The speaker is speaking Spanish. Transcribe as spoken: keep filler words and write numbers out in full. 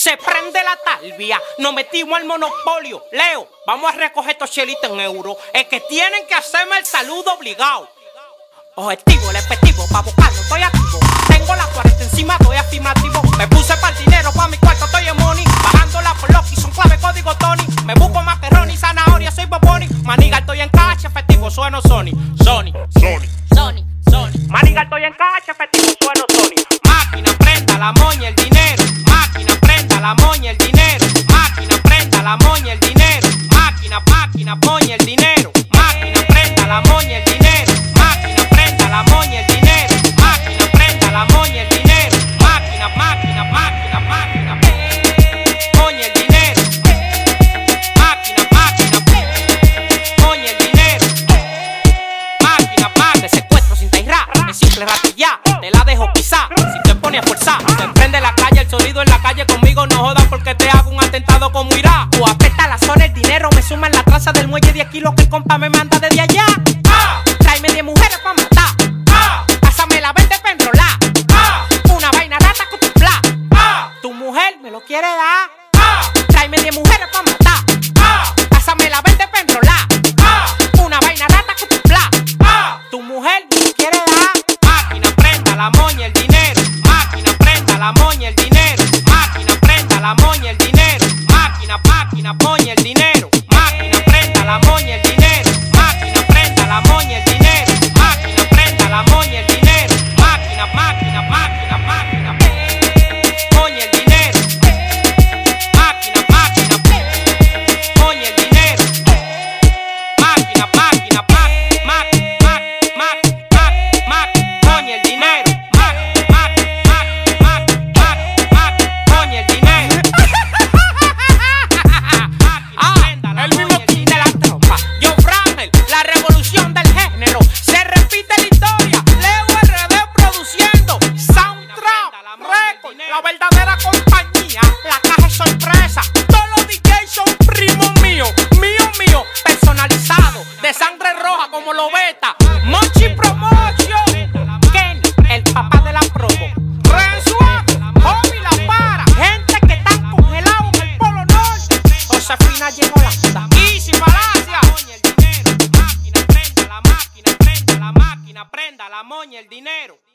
Se prende la talvia, nos metimos al monopolio. Leo, vamos a recoger estos chelitos en euros. Es que tienen que hacerme el saludo obligado. Objetivo, el efectivo, pa' buscarlo, estoy activo. Tengo la cuarenta encima, estoy afirmativo. Me puse para el dinero, pa' mi cuarto estoy en money. Bajándola por Loki, son clave, código Tony. Me busco macaroni, zanahoria, soy Boboni. Maniga, estoy en cacha, efectivo, sueno Sony. Sony, Sony, Sony, Sony. Maniga, estoy en cacha, efectivo, sueno Sony. Máquina, prenda la moña, el dinero. Máquina, prenda la moña, el dinero. Máquina, prenda la moña, el dinero. Máquina, máquina, moña, el dinero. Máquina, prenda la moña, el dinero. Máquina, prenda la moña, el dinero. Máquina, prenda la moña, el dinero. Máquina, máquina, máquina, máquina. Moña, el dinero. Máquina, máquina, moña, el dinero. Máquina, máquina. Secuestro sin tairra, es simple ratillar. Te la dejo pisar, si te pones a forzar. Te prende la calle, el sonido en la calle conmigo no jodan porque te hago un atentado como Irak. O apesta la zona, el dinero me suma en la traza del muelle diez kilos que el compa me manda desde allá. Ah, tráeme diez mujeres pa' matar. Ah, pásame la verde pa' enrolar. Ah, una vaina rata con tu plan. Ah, tu mujer me lo quiere dar. Ah, tráeme diez mujeres pa' matar. Ah, pásame la verde pa' enrolar. Ah, una vaina rata con tu plan. Ah, tu mujer me lo quiere dar. Máquina, prenda la moña, el dinero. Máquina, prenda la moña, el dinero. Máquina, prenda la moña, el dinero. Máquina, máquina, moña, el dinero. Máquina, prenda la moña, el dinero. Máquina, prenda la moña, el dinero. Máquina, prenda la moña, el dinero. Máquina, máquina, máquina, máquina. Moña, el dinero. Máquina, máquina, moña, el dinero. Máquina, máquina, máquina, máquina, máquina, máquina, moña, el dinero. Moña, el dinero. Ah, el mismo king de la trompa. Yo Frangel, la revolución del género. Se repite la historia. Leo R D produciendo. Soundtrap, Record, la verdadera compañía. La caja es sorpresa. Todos los D Js son primos míos. Mío, mío, personalizado. De sangre roja como lo beta. Mochi Promotion. Kenny, el papá de la promo. Rensuak, Hobby la para. Gente que están congelados en el Polo Norte. Josefina llegó la puta. Easy Palacia. Máquina, prenda la máquina, prenda la máquina, prenda la moña, el dinero.